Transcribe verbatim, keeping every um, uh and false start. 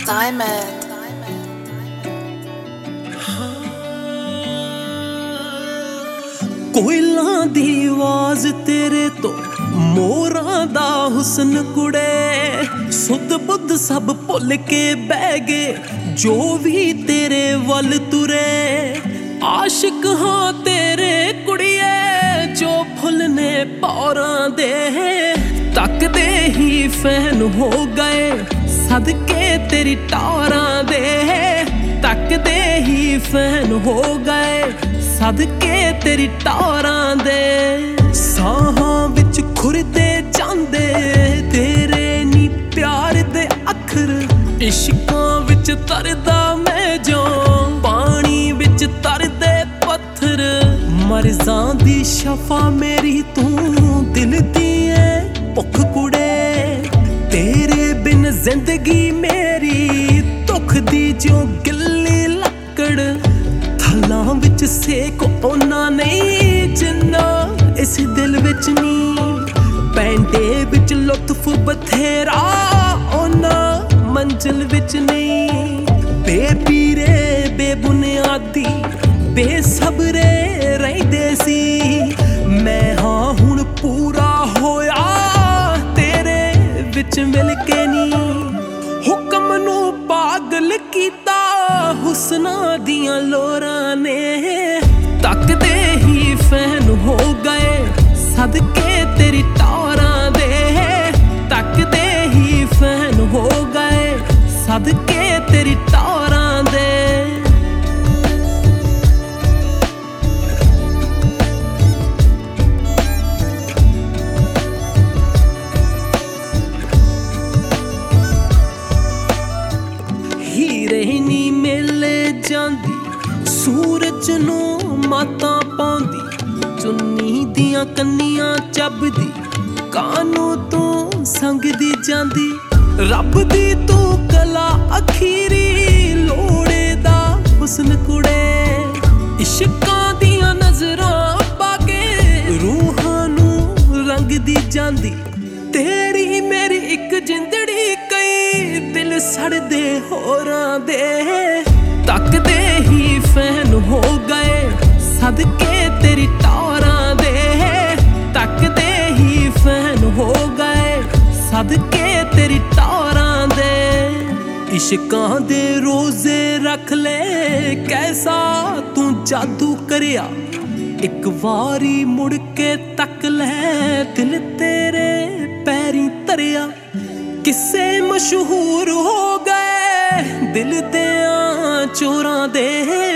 Diamond. कोयलां दी आवाज तेरे तो मोरां दा हुस्न कुड़े सुध बुध सब भुल के बह गए जो भी तेरे वल तुरे आशिक हाँ तेरे कुड़िए जो फुलने पौरां दे तकदे ही फैन हो गए सदके तेरी टारां दे तकदे ही फैन हो गए सदके तेरी टारां दे साहां विच खुरदे जांदे तेरे नी प्यार दे अखर इश्कां विच तरदा मैं जो पानी विच तरदे पत्थर मरजां दी शफा मेरी तू दिल दी ऐ भुख कुड़े तेरे बिन जिंदगी मेरी दुख दी जो गिल्ली लकड़ थलां विच सेक ओना नहीं जिन्ना इस दिल विच नी पैंडे विच लुत्फ बथेरा ओना मंजिल विच नहीं बेपीरे बेबुनियादी बेसबरे रहिंदे सी मैं हाँ हुण पूरा होया तेरे विच मिल के नी हुक्म नू पागल कीता हुस्ना दियां लोरां ने तकदे ही फैन हो गए सदके तेरी टारां दे तकदे ही फैन हो गए सदके तेरी टारां दे हीरे नी मेले जांदी सूरज नू माता पाउंदी चुन्नी दियां कन्नियां चबदी कानू तू संगदी जांदी रब दी तू कला अखीरी लोड़े दा हुस्न कुड़े इश्कां दियां नजरां पाके रूहां नू रंगदी जांदी तेरी मेरी इक जिंदड़ी कई दिल सड़दे होरां दे तकदे ही फैन हो गए सदके तेरी टारां दे तकदे ही फैन हो गए सदके तेरी टारां दे इश्कां दे रोजे रख ले कैसा तू जादू करिया एक वारी मुड़ के तक ले दिल तेरे पैरी तरिया किस्से मशहूर हो गए दिल दियां चोरां दे